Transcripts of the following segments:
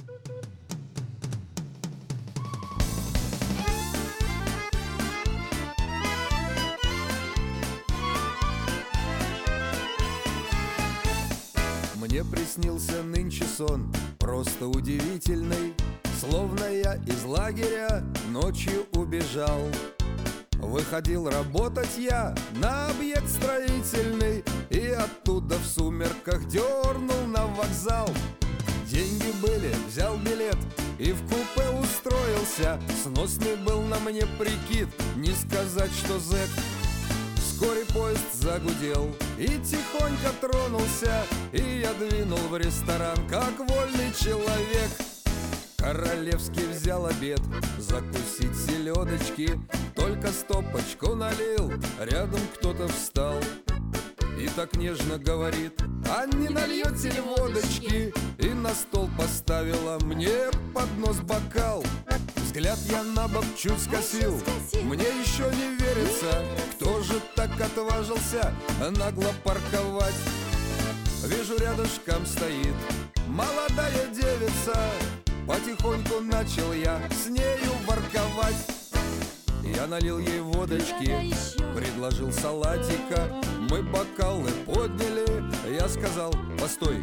Мне приснился нынче сон просто удивительный, словно я из лагеря ночью убежал. Выходил работать я на объект строительный, и оттуда в сумерках дернул на вокзал. Деньги были, взял билет и в купе устроился. Сносный был на мне прикид, не сказать, что зэк. Вскоре поезд загудел и тихонько тронулся, и я двинул в ресторан, как вольный человек. Королевский взял обед, закусить селедочки, только стопочку налил, рядом кто-то встал и так нежно говорит: а не нальете ли водочки? И на стол поставила мне поднос бокал. Взгляд я на бок чуть скосил, мне еще не верится, кто же так отважился нагло парковать. Вижу, рядышком стоит молодая девица, потихоньку начал я с нею ворковать. Я налил ей водочки, предложил салатика, мы бокалы подняли, я сказал: постой,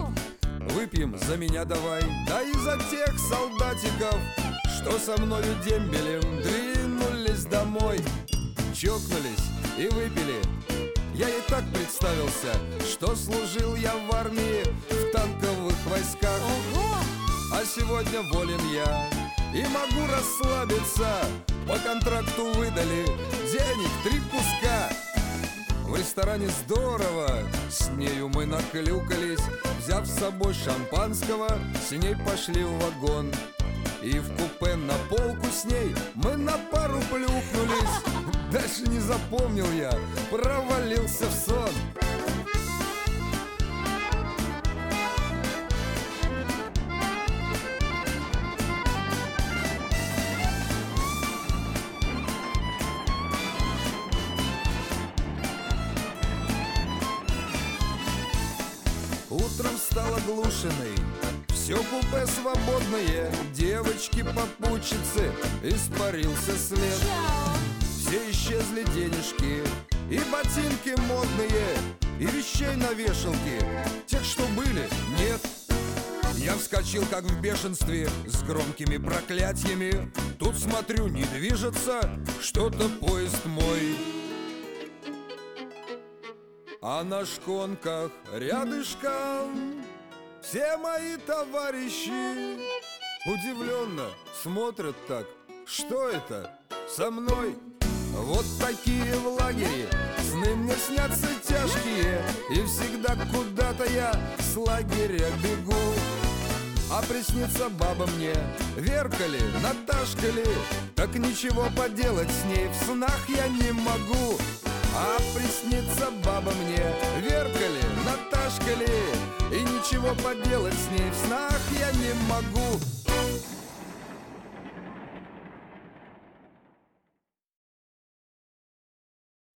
выпьем за меня давай, да и за тех солдатиков, что со мною дембелем двинулись домой. Чокнулись и выпили. Я ей так представился, что служил я в армии, в танковых войсках. А сегодня волен я и могу расслабиться, по контракту выдали денег 3 куска. В ресторане здорово, с нею мы наклюкались, взяв с собой шампанского, с ней пошли в вагон. И в купе на полку с ней мы на пару плюхнулись. Дальше не запомнил я, провалился в сон. Утром стал оглушенный, все купе свободное, девочки-попутчицы, испарился след. Все исчезли денежки и ботинки модные, и вещей на вешалке, тех, что были, нет. Я вскочил как в бешенстве с громкими проклятиями. Тут смотрю, не движется что-то поезд мой. А на шконках рядышком все мои товарищи удивленно смотрят так: что это со мной? Вот такие в лагере сны мне снятся тяжкие, и всегда куда-то я с лагеря бегу. А приснится баба мне, Верка ли, Наташка ли, так ничего поделать с ней в снах я не могу. А приснится баба мне, Верка ли, Наташка ли, и ничего поделать с ней в снах я не могу.